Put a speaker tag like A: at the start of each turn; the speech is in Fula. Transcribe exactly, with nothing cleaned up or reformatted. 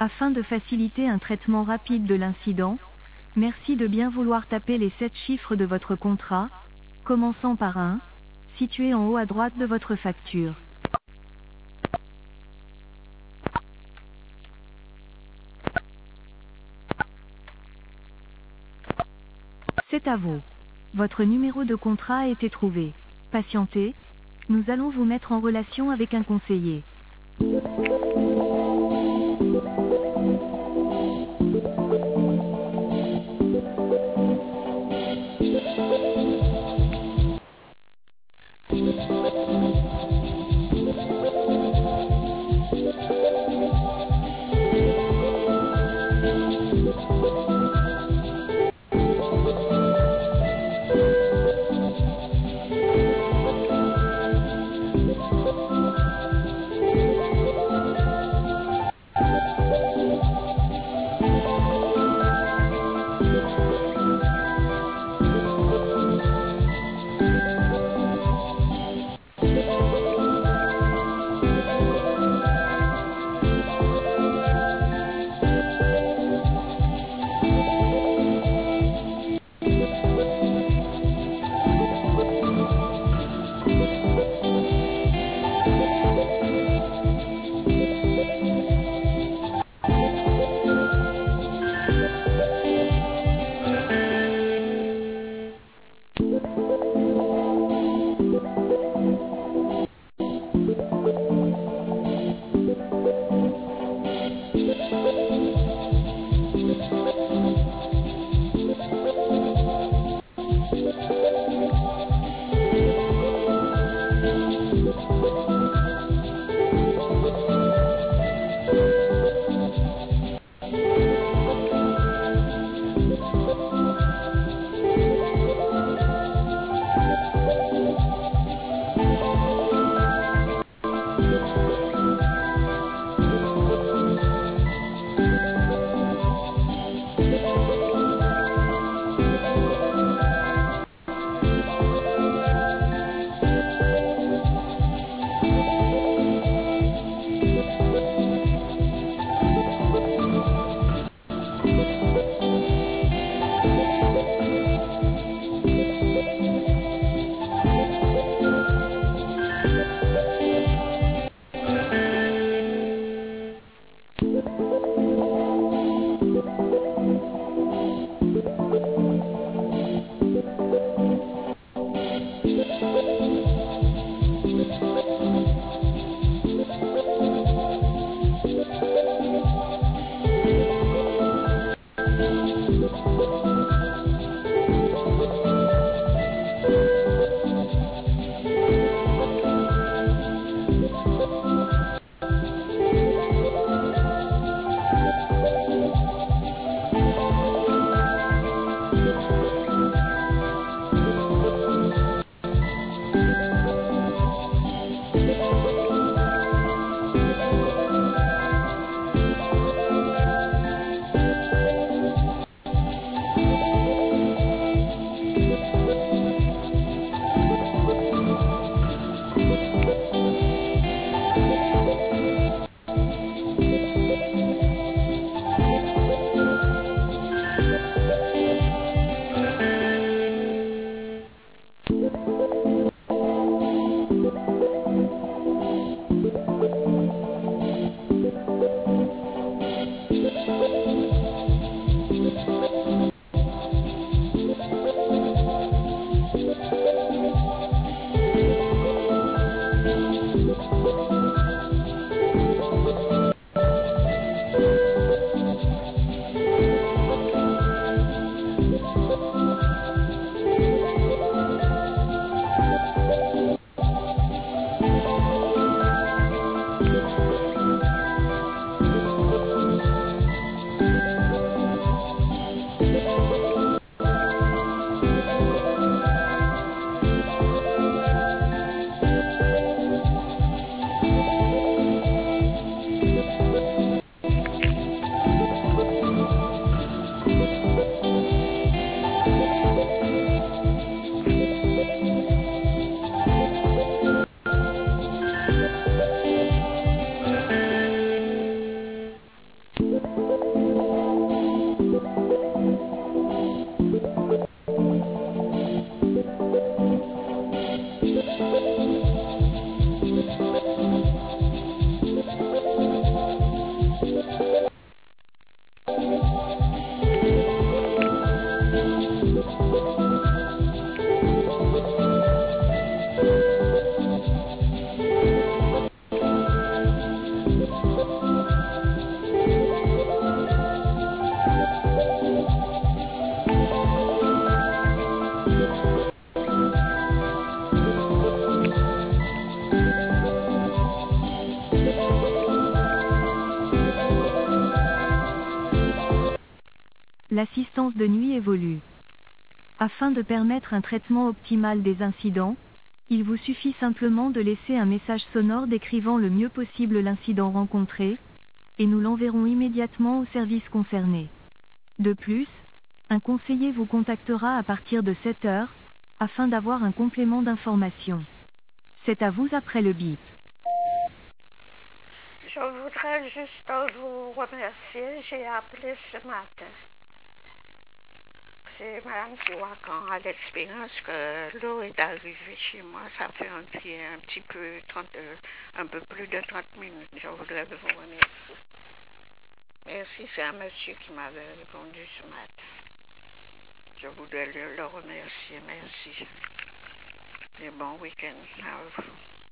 A: Afin de faciliter un traitement rapide de l'incident, merci de bien vouloir taper les sept chiffres de votre contrat, commençant par un, situé en haut à droite de votre facture. C'est à vous. Votre numéro de contrat a été trouvé. Patientez, nous allons vous mettre en relation avec un conseiller. L'assistance de nuit évolue. Afin de permettre un traitement optimal des incidents, il vous suffit simplement de laisser un message sonore décrivant le mieux possible l'incident rencontré, et nous l'enverrons immédiatement au service concerné. De plus, un conseiller vous contactera à partir de sept heures, afin d'avoir un complément d'information. C'est à vous après le bip.
B: Je voudrais juste vous remercier. J'ai appelé ce matin. C'est Mme Tiwakan à l'expérience que l'eau est arrivée chez moi. Ça fait un petit, un petit peu, trente, un peu plus de trente minutes. Je voudrais vous remercier. Merci, c'est un monsieur qui m'avait répondu ce matin. Je voudrais le, le remercier. Merci. Et bon week-end à vous.